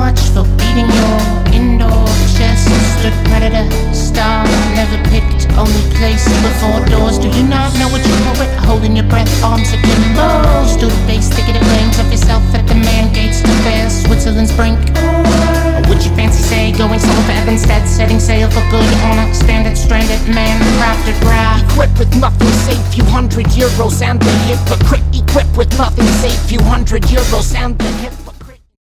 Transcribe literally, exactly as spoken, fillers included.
much for beating your indoor chest. Stood predator, star, never picked, only place before doors. Do you not know what you poet? Holding your breath, arms akimbo. Stood base, sticking the claims of yourself at the man gates to bear Switzerland's brink. Or would you fancy say going solo forever instead, setting sail for good on a standard stranded man crafted raft? Equipped with nothing save few hundred euros and the hypocrite. Equipped with nothing save few hundred euros and the hypocrite.